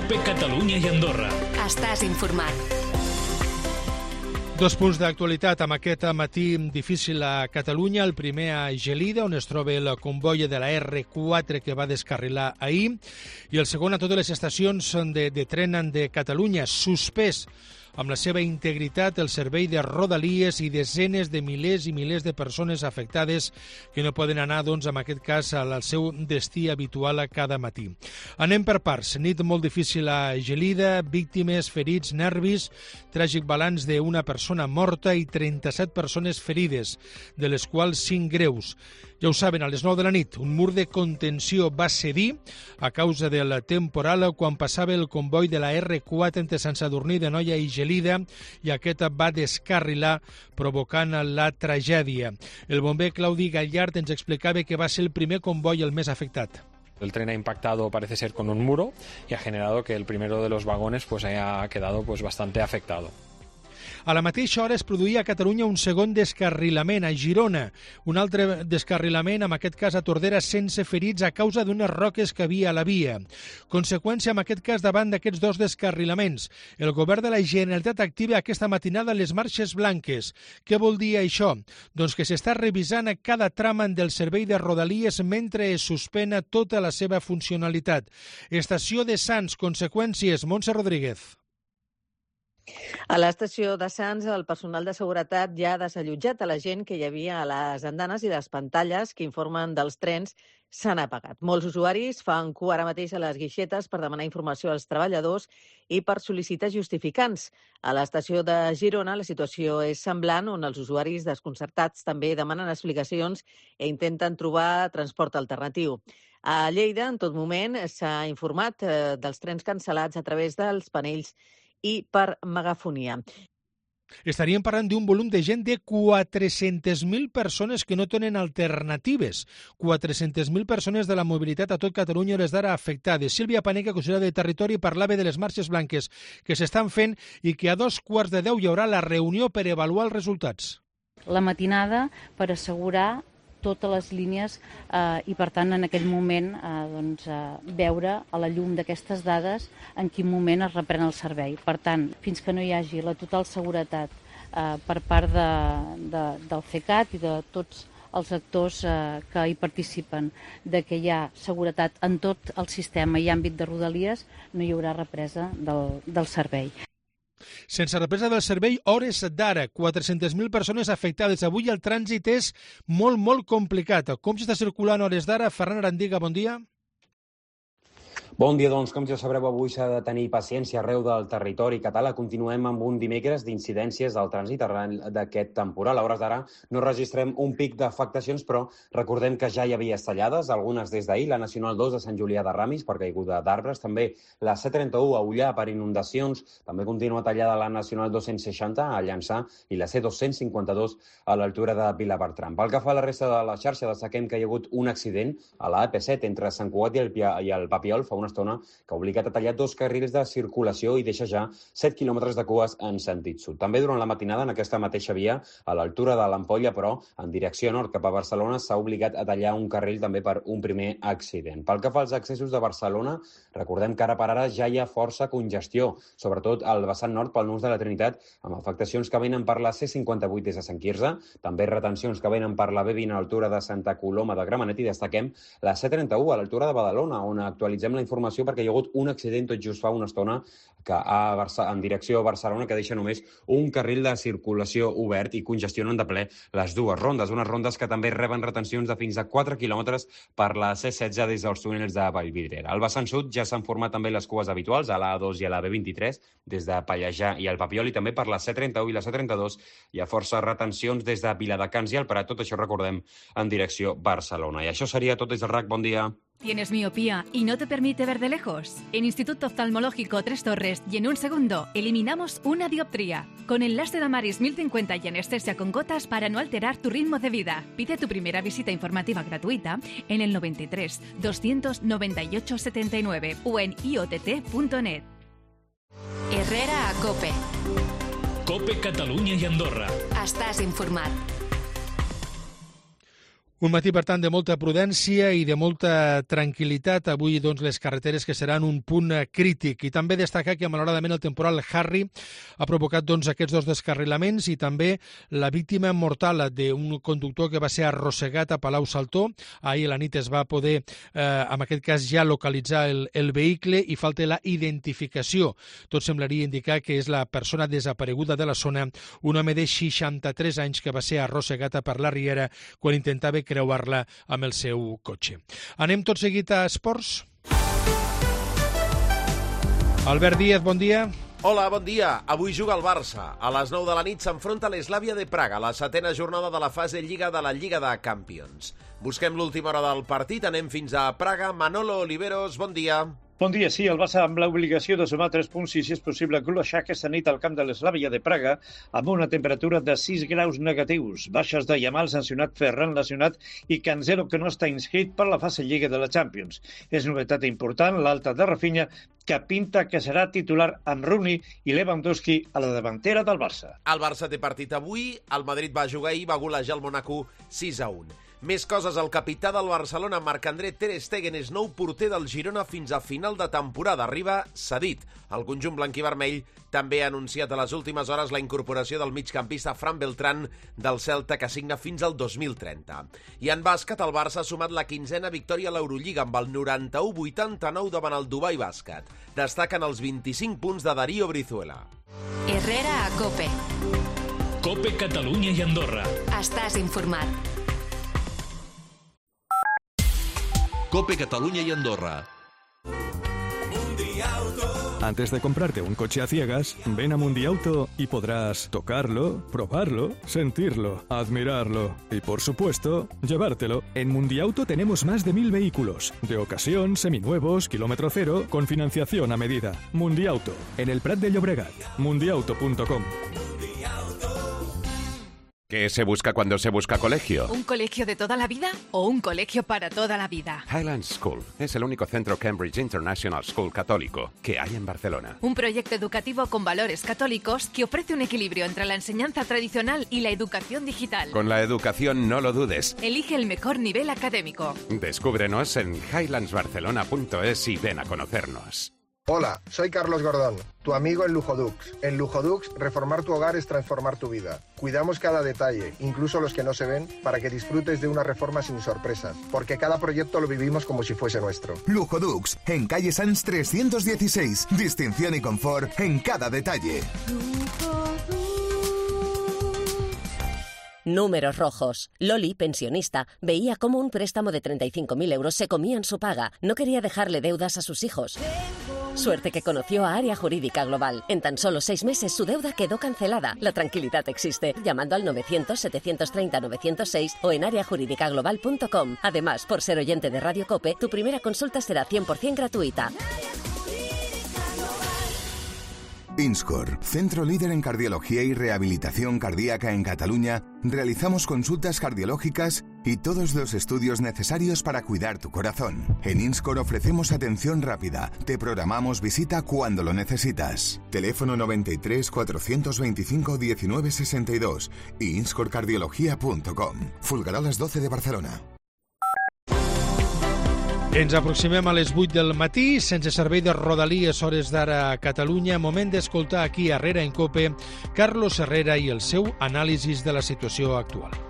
COPE Catalunya i Andorra. Estàs informat. 2 punts d'actualitat amb aquest matí difícil a Catalunya. El primer a Gelida, on es troba el comboi de la R4 que va descarrilar ahir, i el segon a totes les estacions de tren de Catalunya, suspès amb la seva integritat el servei de Rodalies i desenes de milers i milers de persones afectades que no poden anar, doncs, en aquest cas, al seu destí habitual cada matí. Anem per parts. Nit molt difícil a Gelida, víctimes, ferits, nervis, tràgic balanç d'una persona morta i 37 persones ferides, de les quals 5 greus. Ja ho saben, a les 9 de la nit, un mur de contenció va cedir a causa del temporal quan passava el comboi de la R4 entre Sant Sadurní d'Anoia i Gelida, i aquest va descarrilar, provocant la tragèdia. El bomber Claudi Gallard ens explicava que va ser el primer comboi el més afectat. El tren ha impactado, parece ser, con un muro y ha generado que el primero de los vagones haya quedado bastante afectado. A la mateixa hora es produïa a Catalunya un segon descarrilament a Girona, un altre descarrilament, en aquest cas a Tordera, sense ferits a causa d'unes roques que havia a la via. Conseqüència, en aquest cas, davant d'aquests 2 descarrilaments, el govern de la Generalitat activa aquesta matinada les marxes blanques. Què vol dir això? Doncs que s'està revisant cada tram del servei de Rodalies mentre es suspena tota la seva funcionalitat. Estació de Sants, conseqüències, Montse Rodríguez. A l'estació de Sants, el personal de seguretat ja ha desallotjat a la gent que hi havia a les andanes, i les pantalles que informen dels trens s'han apagat. Molts usuaris fan cua ara mateix a les guixetes per demanar informació als treballadors i per sol·licitar justificants. A l'estació de Girona la situació és semblant, on els usuaris desconcertats també demanen explicacions i intenten trobar transport alternatiu. A Lleida, en tot moment, s'ha informat dels trens cancel·lats a través dels panells i per megafonia. Estaríem parlant d'un volum de gent de 400.000 persones que no tenen alternatives. 400.000 persones de la mobilitat a tot Catalunya a hores d'ara afectades. Sílvia Paneca, consellera de Territori, parlava de les marxes blanques que s'estan fent i que a 2:15 hi haurà la reunió per avaluar els resultats. La matinada per assegurar totes les línies i, per tant, en aquell moment veure a la llum d'aquestes dades en quin moment es reprèn el servei. Per tant, fins que no hi hagi la total seguretat per part del CECAT i de tots els actors que hi participen, de que hi ha seguretat en tot el sistema i àmbit de Rodalies, no hi haurà represa del servei. Sense represa del servei, hores d'ara, 400.000 persones afectades. Avui el trànsit és molt complicat. Com s'està circulant hores d'ara? Ferran Arandiga, bon dia. Bon dia, doncs, com ja sabreu, avui s'ha de tenir paciència arreu del territori català. Continuem amb un dimecres d'incidències del trànsit arran d'aquest temporal. A hores d'ara no registrem un pic d'afectacions, però recordem que ja hi havia estallades, algunes des d'ahir, la Nacional 2 de Sant Julià de Ramis per caiguda d'arbres, també la C31 a Ullà per inundacions, també continua tallada la Nacional 260 a Llançà i la C252 a l'altura de Vilabertran. Pel que fa a la resta de la xarxa, destaquem que hi ha hagut un accident a la AP7 entre Sant Cugat i el Papiol fa una estona, que ha obligat a tallar 2 carrils de circulació i deixa ja 7 quilòmetres de cues en sentit sud. També durant la matinada, en aquesta mateixa via, a l'altura de l'Ampolla, però en direcció nord cap a Barcelona, s'ha obligat a tallar un carril també per un primer accident. Pel que fa als accessos de Barcelona, recordem que ara per ara ja hi ha força congestió, sobretot al vessant nord pel nus de la Trinitat, amb afectacions que venen per la C58 des de Sant Quirze, també retencions que venen per la B20 a l'altura de Santa Coloma de Gramenet, i destaquem la C31 a l'altura de Badalona, on actualitzem la informació perquè hi ha hagut un accident tot just fa una estona en direcció a Barcelona que deixa només un carril de circulació obert i congestionen de ple les dues rondes. Unes rondes que també reben retencions de fins a 4 quilòmetres per la C16 des dels túnels de Vallvidrera. Al vessant sud ja s'han format també les cues habituals a l'A2 i a la B23 des de Pallejà i el Papiol, i també per la C31 i la C32 hi ha força retencions des de Viladecans i el Prat. Tot això, recordem, en direcció Barcelona. I això seria tot des del RAC. Bon dia. ¿Tienes miopía y no te permite ver de lejos? En Instituto Oftalmológico Tres Torres y en un segundo eliminamos una dioptría. Con el láser Amaris 1050 y anestesia con gotas para no alterar tu ritmo de vida. Pide tu primera visita informativa gratuita en el 93 298 79 o en iott.net. Herrera a COPE. COPE Catalunya i Andorra. Estàs informat. Un matí, per tant, de molta prudència i de molta tranquil·litat. Avui, doncs, les carreteres que seran un punt crític. I també destacar que, malauradament, el temporal Harry ha provocat, doncs, aquests dos descarrilaments i també la víctima mortal d'un conductor que va ser arrossegat a Palau-Saltor. Ahir a la nit es va poder, en aquest cas, ja localitzar el vehicle i falta la identificació. Tot semblaria indicar que és la persona desapareguda de la zona, un home de 63 anys que va ser arrossegat per la riera quan intentava creuar-la amb el seu cotxe. Anem tot seguit a esports. Albert Díaz, bon dia. Hola, bon dia. Avui juga el Barça. A les 9 de la nit s'enfronta a l'Slavia de Praga, la 7ª jornada de la fase Lliga de la Lliga de Campions. Busquem l'última hora del partit, anem fins a Praga. Manolo Oliveros, bon dia. Bon dia, sí, el Barça amb l'obligació de sumar 3 punts i, si és possible, cloixar aquesta nit al camp de l'Slavia de Praga amb una temperatura de 6 graus negatius. Baixes de Yamal sancionat, Ferran lesionat i Cancelo, que no està inscrit per la fase Lliga de la Champions. És novetat important l'alta de Rafinha, que pinta que serà titular amb Rooney i Lewandowski a la davantera del Barça. El Barça té partit avui, el Madrid va jugar ahir, va golejar el Mónaco 6-1. Més coses, el capità del Barcelona, Marc-André Ter Stegen, és nou porter del Girona fins a final de temporada. Arriba cedit. El conjunt blanquivermell també ha anunciat a les últimes hores la incorporació del migcampista Fran Beltrán del Celta, que signa fins al 2030. I en bàsquet, el Barça ha sumat la 15a victòria a l'Eurolliga amb el 91-89 davant el Dubai Bàsquet. Destaquen els 25 punts de Darío Brizuela. Herrera a COPE. COPE Catalunya i Andorra. Estàs informat. COPE Catalunya y Andorra. Antes de comprarte un coche a ciegas, ven a Mundiauto y podrás tocarlo, probarlo, sentirlo, admirarlo y, por supuesto, llevártelo. En Mundiauto tenemos más de 1000 vehículos, de ocasión, seminuevos, kilómetro cero, con financiación a medida. Mundiauto, en el Prat de Llobregat. Mundiauto.com. ¿Qué se busca cuando se busca colegio? ¿Un colegio de toda la vida o un colegio para toda la vida? Highlands School es el único centro Cambridge International School católico que hay en Barcelona. Un proyecto educativo con valores católicos que ofrece un equilibrio entre la enseñanza tradicional y la educación digital. Con la educación no lo dudes. Elige el mejor nivel académico. Descúbrenos en highlandsbarcelona.es y ven a conocernos. Hola, soy Carlos Gordón, tu amigo en Lujodux. En Lujodux, reformar tu hogar es transformar tu vida. Cuidamos cada detalle, incluso los que no se ven, para que disfrutes de una reforma sin sorpresas, porque cada proyecto lo vivimos como si fuese nuestro. Lujodux, en calle Sanz 316. Distinción y confort en cada detalle. Números rojos. Loli, pensionista, veía cómo un préstamo de 35.000 euros se comía en su paga. No quería dejarle deudas a sus hijos. Suerte que conoció a Área Jurídica Global. En tan solo 6 meses su deuda quedó cancelada. La tranquilidad existe llamando al 900-730-906 o en areajuridicaglobal.com. Además, por ser oyente de Radio COPE, tu primera consulta será 100% gratuita. Inscor, centro líder en cardiología y rehabilitación cardíaca en Cataluña, realizamos consultas cardiológicas y todos los estudios necesarios para cuidar tu corazón. En Inscor ofrecemos atención rápida, te programamos visita cuando lo necesitas. Teléfono 93 425 1962 y inscorcardiologia.com. Fulgaroles 12 de Barcelona. Ens aproximem a les 8 del matí, sense servei de Rodalies, hores d'ara a Catalunya. Moment d'escoltar aquí a Herrera en COPE Carlos Herrera i el seu anàlisi de la situació actual.